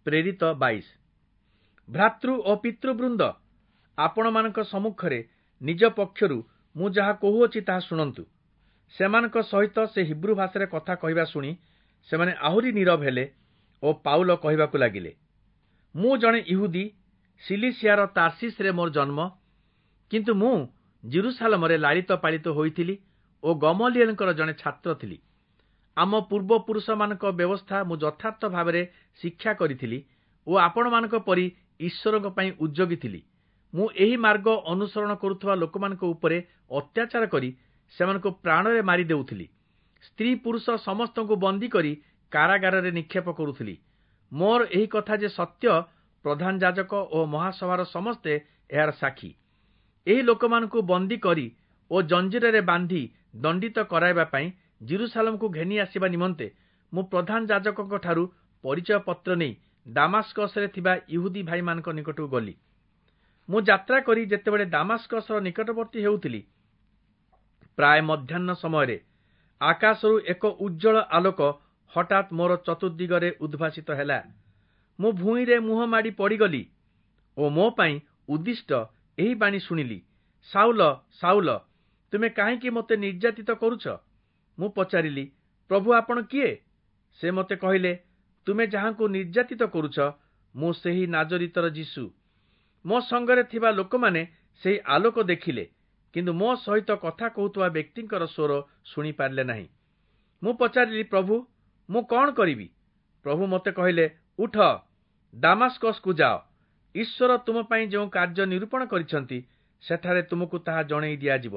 ପ୍ରେରିତ 22। ଭ୍ରାତୃ ଓ ପିତୃବୃନ୍ଦ, ଆପଣମାନଙ୍କ ସମ୍ମୁଖରେ ନିଜ ପକ୍ଷରୁ ମୁଁ ଯାହା କହୁଅଛି ତାହା ଶୁଣନ୍ତୁ। ସେମାନଙ୍କ ସହିତ ସେ ହିବ୍ରୁ ଭାଷାରେ କଥା କହିବା ଶୁଣି ସେମାନେ ଆହୁରି ନୀରବ ହେଲେ ଓ ପାଉଲ କହିବାକୁ ଲାଗିଲେ, ମୁଁ ଜଣେ ଇହୁଦୀ, ସିଲିସିଆର ତାର୍ସିସରେ ମୋର ଜନ୍ମ, କିନ୍ତୁ ମୁଁ ଜେରୁସାଲେମରେ ଲାଳିତ ପାଳିତ ହୋଇଥିଲି ଓ ଗମଲିଏଲଙ୍କର ଜଣେ ଛାତ୍ର ଥିଲି। ଆମ ପୂର୍ବପୁରୁଷମାନଙ୍କ ବ୍ୟବସ୍ଥା ମୁଁ ଯଥାର୍ଥ ଭାବରେ ଶିକ୍ଷା କରିଥିଲି ଓ ଆପଣମାନଙ୍କ ପରି ଈଶ୍ୱରଙ୍କ ପାଇଁ ଉଦ୍ଯୋଗୀ ଥିଲି। ମୁଁ ଏହି ମାର୍ଗ ଅନୁସରଣ କରୁଥିବା ଲୋକମାନଙ୍କ ଉପରେ ଅତ୍ୟାଚାର କରି ସେମାନଙ୍କୁ ପ୍ରାଣରେ ମାରି ଦେଉଥିଲି। ସ୍ତ୍ରୀ ପୁରୁଷ ସମସ୍ତଙ୍କୁ ବନ୍ଦୀ କରି କାରାଗାରରେ ନିକ୍ଷେପ କରୁଥିଲି। ମୋର ଏହି କଥା ଯେ ସତ୍ୟ, ପ୍ରଧାନ ଯାଜକ ଓ ମହାସଭାର ସମସ୍ତେ ଏହାର ସାକ୍ଷୀ। ଏହି ଲୋକମାନଙ୍କୁ ବନ୍ଦୀ କରି ଓ ଜଞ୍ଜିରରେ ବାନ୍ଧି ଦଣ୍ଡିତ କରାଇବା ପାଇଁ ଜେରୁସାଲେମକୁ ଘେନି ଆସିବା ନିମନ୍ତେ ମୁଁ ପ୍ରଧାନ ଯାଜକଙ୍କ ଠାରୁ ପରିଚୟ ପତ୍ର ନେଇ ଦାମାସ୍କସରେ ଥିବା ଇହୁଦୀ ଭାଇମାନଙ୍କ ନିକଟକୁ ଗଲି। ମୁଁ ଯାତ୍ରା କରି ଯେତେବେଳେ ଦାମାସ୍କସର ନିକଟବର୍ତ୍ତୀ ହେଉଥିଲି, ପ୍ରାୟ ମଧ୍ୟାହ୍ନ ସମୟରେ ଆକାଶରୁ ଏକ ଉଜ୍ଜଳ ଆଲୋକ ହଠାତ୍ ମୋର ଚତୁର୍ଦିଗରେ ଉଦ୍ଭାସିତ ହେଲା। ମୁଁ ଭୂଇଁରେ ମୁହଁ ମାଡ଼ି ପଡ଼ିଗଲି ଓ ମୋ ପାଇଁ ଉଦ୍ଦିଷ୍ଟ ଏହି ବାଣୀ ଶୁଣିଲି, ସାଉଲ, ସାଉଲ, ତୁମେ କାହିଁକି ମୋତେ ନିର୍ଯାତିତ କରୁଛ? ମୁଁ ପଚାରିଲି, ପ୍ରଭୁ, ଆପଣ କିଏ? ସେ ମୋତେ କହିଲେ, ତୁମେ ଯାହାଙ୍କୁ ନିର୍ଯାତିତ କରୁଛ, ମୁଁ ସେହି ନାଜରିତର ଯୀଶୁ। ମୋ ସଙ୍ଗରେ ଥିବା ଲୋକମାନେ ସେହି ଆଲୋକ ଦେଖିଲେ, କିନ୍ତୁ ମୋ ସହିତ କଥା କହୁଥିବା ବ୍ୟକ୍ତିଙ୍କର ସ୍ୱର ଶୁଣିପାରିଲେ ନାହିଁ। ମୁଁ ପଚାରିଲି, ପ୍ରଭୁ, ମୁଁ କଣ କରିବି? ପ୍ରଭୁ ମୋତେ କହିଲେ, ଉଠ, ଦାମାସ୍କସକୁ ଯାଅ। ଈଶ୍ୱର ତୁମ ପାଇଁ ଯେଉଁ କାର୍ଯ୍ୟ ନିରୂପଣ କରିଛନ୍ତି, ସେଠାରେ ତୁମକୁ ତାହା ଜଣେଇ ଦିଆଯିବ।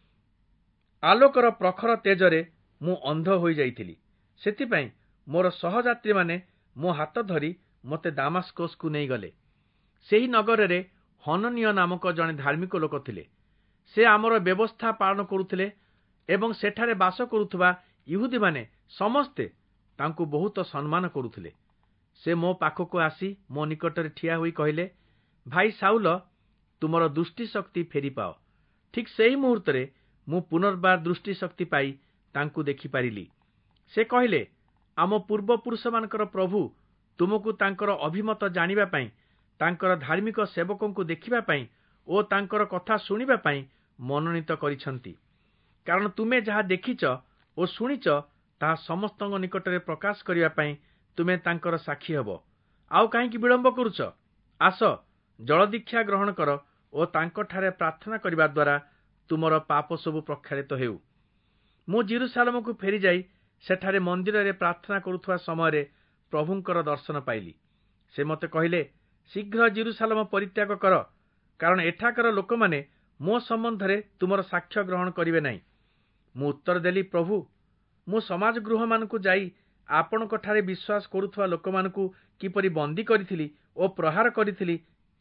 ଆଲୋକର ପ୍ରଖର ତେଜରେ ମୁଁ ଅନ୍ଧ ହୋଇଯାଇଥିଲି। ସେଥିପାଇଁ ମୋର ସହଯାତ୍ରୀମାନେ ମୋ ହାତ ଧରି ମୋତେ ଦାମାସ୍କସକୁ ନେଇଗଲେ। ସେହି ନଗରରେ ହନନୀୟ ନାମକ ଜଣେ ଧାର୍ମିକ ଲୋକ ଥିଲେ। ସେ ଆମର ବ୍ୟବସ୍ଥା ପାଳନ କରୁଥିଲେ ଏବଂ ସେଠାରେ ବାସ କରୁଥିବା ଇହୁଦୀମାନେ ସମସ୍ତେ ତାଙ୍କୁ ବହୁତ ସମ୍ମାନ କରୁଥିଲେ। ସେ ମୋ ପାଖକୁ ଆସି ମୋ ନିକଟରେ ଠିଆ ହୋଇ କହିଲେ, ଭାଇ ସାଉଲ, ତୁମର ଦୃଷ୍ଟିଶକ୍ତି ଫେରିପାଅ। ଠିକ୍ ସେହି ମୁହୂର୍ତ୍ତରେ ମୁଁ ପୁନର୍ବାର ଦୃଷ୍ଟିଶକ୍ତି ପାଇ ତାଙ୍କୁ ଦେଖିପାରିଲି। ସେ କହିଲେ, ଆମ ପୂର୍ବପୁରୁଷମାନଙ୍କର ପ୍ରଭୁ ତୁମକୁ ତାଙ୍କର ଅଭିମତ ଜାଣିବା ପାଇଁ, ତାଙ୍କର ଧାର୍ମିକ ସେବକଙ୍କୁ ଦେଖିବା ପାଇଁ ଓ ତାଙ୍କର କଥା ଶୁଣିବା ପାଇଁ ମନୋନୀତ କରିଛନ୍ତି। କାରଣ ତୁମେ ଯାହା ଦେଖିଛ ଓ ଶୁଣିଛ ତାହା ସମସ୍ତଙ୍କ ନିକଟରେ ପ୍ରକାଶ କରିବା ପାଇଁ ତୁମେ ତାଙ୍କର ସାକ୍ଷୀ ହେବ। ଆଉ କାହିଁକି ବିଳମ୍ବ କରୁଛ? ଆସ, ଜଳଦୀକ୍ଷା ଗ୍ରହଣ କର ଓ ତାଙ୍କଠାରେ ପ୍ରାର୍ଥନା କରିବା ଦ୍ୱାରା ତୁମର ପାପ ସବୁ ପ୍ରକ୍ଷାଳିତ ହେଉ। ମୁଁ ଜେରୁସାଲେମକୁ ଫେରିଯାଇ ସେଠାରେ ମନ୍ଦିରରେ ପ୍ରାର୍ଥନା କରୁଥିବା ସମୟରେ ପ୍ରଭୁଙ୍କର ଦର୍ଶନ ପାଇଲି। ସେ ମୋତେ କହିଲେ, ଶୀଘ୍ର ଜେରୁସାଲେମ ପରିତ୍ୟାଗ କର, କାରଣ ଏଠାକାର ଲୋକମାନେ ମୋ ସମ୍ବନ୍ଧରେ ତୁମର ସାକ୍ଷ୍ୟ ଗ୍ରହଣ କରିବେ ନାହିଁ। ମୁଁ ଉତ୍ତର ଦେଲି, ପ୍ରଭୁ, ମୁଁ ସମାଜ ଗୃହମାନଙ୍କୁ ଯାଇ ଆପଣଙ୍କଠାରେ ବିଶ୍ୱାସ କରୁଥିବା ଲୋକମାନଙ୍କୁ କିପରି ବନ୍ଦୀ କରିଥିଲି ଓ ପ୍ରହାର କରିଥିଲି,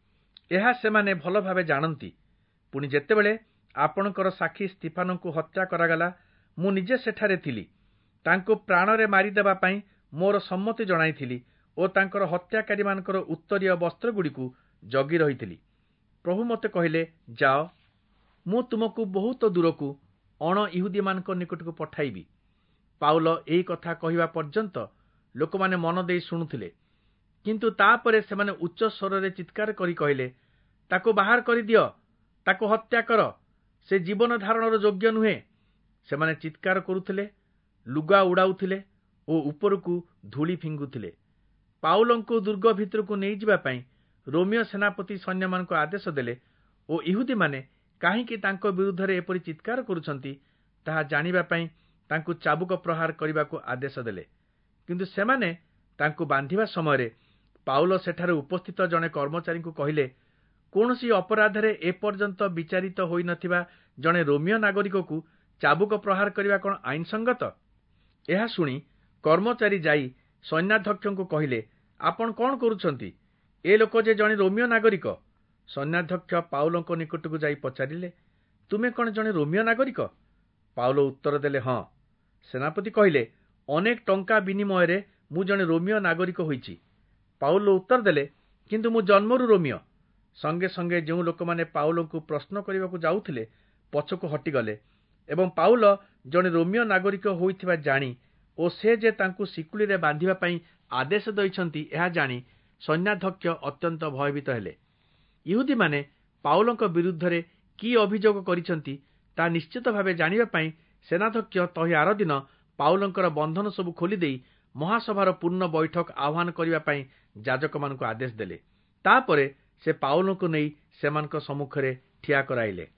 ଏହା ସେମାନେ ଭଲ ଭାବେ ଜାଣନ୍ତି। ପୁଣି ଯେତେବେଳେ ଆପଣଙ୍କର ସାକ୍ଷୀ ସ୍ତିଫାନଙ୍କୁ ହତ୍ୟା କରାଗଲା, ମୁଁ ନିଜେ ସେଠାରେ ଥିଲି। ତାଙ୍କୁ ପ୍ରାଣରେ ମାରିଦେବା ପାଇଁ ମୋର ସମ୍ମତି ଜଣାଇଥିଲି ଓ ତାଙ୍କର ହତ୍ୟାକାରୀମାନଙ୍କର ଉତ୍ତରୀୟ ବସ୍ତ୍ରଗୁଡ଼ିକୁ ଜଗି ରହିଥିଲି। ପ୍ରଭୁ ମୋତେ କହିଲେ, ଯାଅ, ମୁଁ ତୁମକୁ ବହୁତ ଦୂରକୁ ଅଣ ଇହୁଦୀମାନଙ୍କ ନିକଟକୁ ପଠାଇବି। ପାଉଲ ଏହି କଥା କହିବା ପର୍ଯ୍ୟନ୍ତ ଲୋକମାନେ ମନ ଦେଇ ଶୁଣୁଥିଲେ, କିନ୍ତୁ ତାପରେ ସେମାନେ ଉଚ୍ଚ ସ୍ୱରରେ ଚିତ୍କାର କରି କହିଲେ, ତାକୁ ବାହାର କରିଦିଅ, ତାକୁ ହତ୍ୟା କର, ସେ ଜୀବନ ଧାରଣର ଯୋଗ୍ୟ ନୁହେଁ। ସେମାନେ ଚିତ୍କାର କରୁଥିଲେ, ଲୁଗା ଉଡ଼ାଉଥିଲେ ଓ ଉପରକୁ ଧୂଳି ଫିଙ୍ଗୁଥିଲେ। ପାଉଲଙ୍କୁ ଦୁର୍ଗ ଭିତରକୁ ନେଇଯିବା ପାଇଁ ରୋମୀୟ ସେନାପତି ସୈନ୍ୟମାନଙ୍କୁ ଆଦେଶ ଦେଲେ ଓ ଇହୁଦୀମାନେ କାହିଁକି ତାଙ୍କ ବିରୁଦ୍ଧରେ ଏପରି ଚିତ୍କାର କରୁଛନ୍ତି, ତାହା ଜାଣିବା ପାଇଁ ତାଙ୍କୁ ଚାବୁକ ପ୍ରହାର କରିବାକୁ ଆଦେଶ ଦେଲେ। କିନ୍ତୁ ସେମାନେ ତାଙ୍କୁ ବାନ୍ଧିବା ସମୟରେ ପାଉଲ ସେଠାରେ ଉପସ୍ଥିତ ଜଣେ କର୍ମଚାରୀଙ୍କୁ କହିଲେ, କୌଣସି ଅପରାଧରେ ଏପର୍ଯ୍ୟନ୍ତ ବିଚାରିତ ହୋଇନଥିବା ଜଣେ ରୋମୀୟ ନାଗରିକକୁ ଚାବୁକ ପ୍ରହାର କରିବା କ'ଣ ଆଇନସଙ୍ଗତ? ଏହା ଶୁଣି କର୍ମଚାରୀ ଯାଇ ସୈନ୍ୟାଧ୍ୟକ୍ଷଙ୍କୁ କହିଲେ, ଆପଣ କ'ଣ କରୁଛନ୍ତି? ଏ ଲୋକ ଯେ ଜଣେ ରୋମୀୟ ନାଗରିକ। ସୈନ୍ୟାଧ୍ୟକ୍ଷ ପାଉଲଙ୍କ ନିକଟକୁ ଯାଇ ପଚାରିଲେ, ତୁମେ କ'ଣ ଜଣେ ରୋମୀୟ ନାଗରିକ? ପାଉଲ ଉତ୍ତର ଦେଲେ, ହଁ। ସେନାପତି କହିଲେ, ଅନେକ ଟଙ୍କା ବିନିମୟରେ ମୁଁ ଜଣେ ରୋମୀୟ ନାଗରିକ ହୋଇଛି। ପାଉଲ ଉତ୍ତର ଦେଲେ, କିନ୍ତୁ ମୁଁ ଜନ୍ମରୁ ରୋମୀୟ। ସଙ୍ଗେ ସଙ୍ଗେ ଯେଉଁ ଲୋକମାନେ ପାଉଲଙ୍କୁ ପ୍ରଶ୍ନ କରିବାକୁ ଯାଉଥିଲେ ପଛକୁ ହଟିଗଲେ ଏବଂ ପାଉଲ ଜଣେ ରୋମୀୟ ନାଗରିକ ହୋଇଥିବା ଜାଣି ଓ ସେ ଯେ ତାଙ୍କୁ ଶିକୁଳିରେ ବାନ୍ଧିବା ପାଇଁ ଆଦେଶ ଦେଇଛନ୍ତି ଏହା ଜାଣି ସୈନ୍ୟାଧ୍ୟକ୍ଷ ଅତ୍ୟନ୍ତ ଭୟଭୀତ ହେଲେ। ଇହୁଦୀମାନେ ପାଉଲଙ୍କ ବିରୁଦ୍ଧରେ କି ଅଭିଯୋଗ କରିଛନ୍ତି ତାହା ନିଶ୍ଚିତ ଭାବେ ଜାଣିବା ପାଇଁ ସେନାଧ୍ୟକ୍ଷ ତହିଁ ଆରଦିନ ପାଉଲଙ୍କର ବନ୍ଧନ ସବୁ ଖୋଲିଦେଇ ମହାସଭାର ପୂର୍ଣ୍ଣ ବୈଠକ ଆହ୍ୱାନ କରିବା ପାଇଁ ଯାଜକମାନଙ୍କୁ ଆଦେଶ ଦେଲେ। ତାପରେ ସେ ପାଉଲଙ୍କୁ ନେଇ ସେମାନଙ୍କ ସମ୍ମୁଖରେ ଠିଆ କରାଇଲେ।